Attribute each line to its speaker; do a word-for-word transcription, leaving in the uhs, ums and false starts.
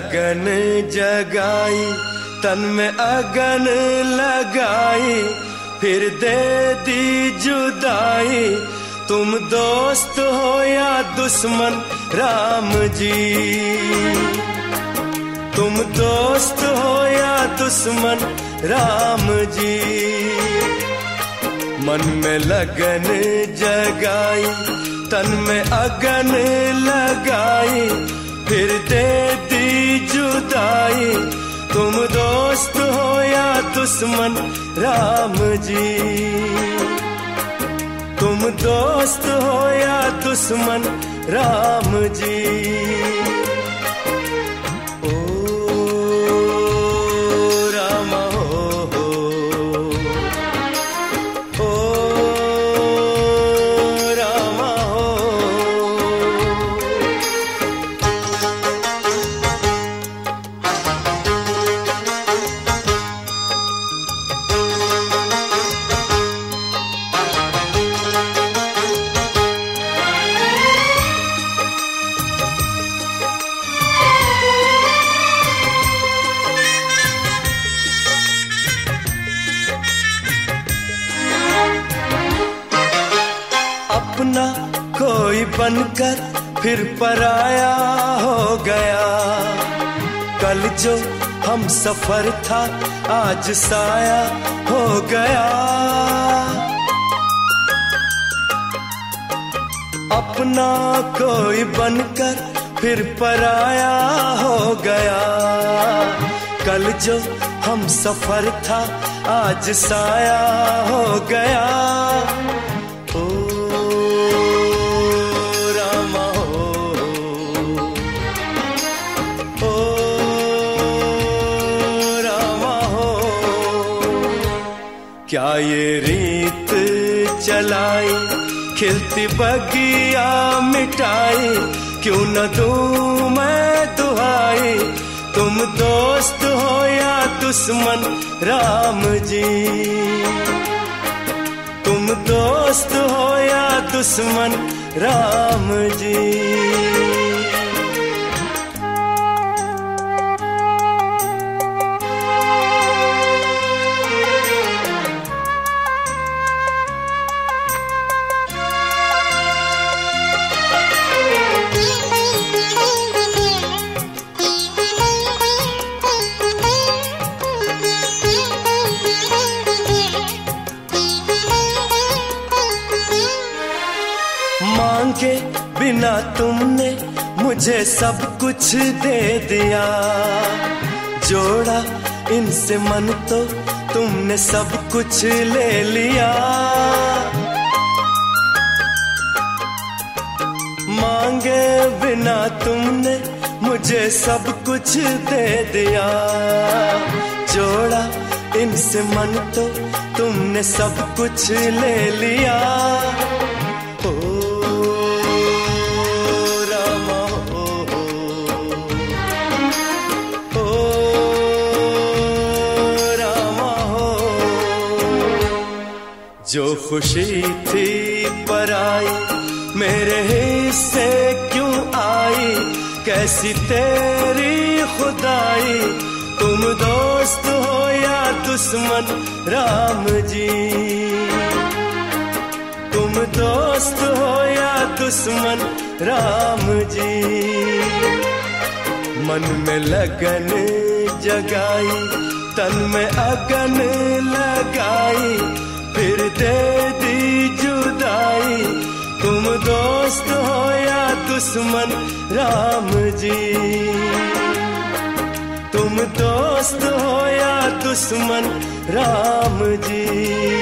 Speaker 1: लगन जगाई, तन में अगन लगाई, फिर दे दी जुदाई। तुम दोस्त हो या दुश्मन राम जी, तुम दोस्त हो या दुश्मन राम जी। मन में लगन जगाई, तन में अगन लगाई, फिर दे दी जुदाई। तुम दोस्त हो या दुश्मन राम जी, तुम दोस्त हो या दुश्मन राम जी। अपना कोई बनकर फिर पराया हो गया। कल जो हम सफर था आज साया हो गया। अपना कोई बनकर फिर पराया हो गया। कल जो हम सफर था आज साया हो गया। क्या ये रीत चलाई, खिलती बगिया मिटाई, क्यों न दूं मैं दुहाई। तुम दोस्त हो या दुश्मन राम जी, तुम दोस्त हो या दुश्मन राम जी। मांगे बिना तुमने मुझे सब कुछ दे दिया। जोड़ा इनसे मन तो तुमने सब कुछ ले लिया। मांगे बिना तुमने मुझे सब कुछ दे दिया। जोड़ा इनसे मन तो तुमने सब कुछ ले लिया। जो खुशी थी पराई मेरे हिस्से क्यों आई। कैसी तेरी खुदाई, तुम दोस्त हो या दुश्मन राम जी, तुम दोस्त हो या दुश्मन राम जी। मन में लगन जगाई, तन में अगन लगाई, फिर दे दी जुदाई। तुम दोस्त हो या दुश्मन राम जी, तुम दोस्त हो या दुश्मन राम जी।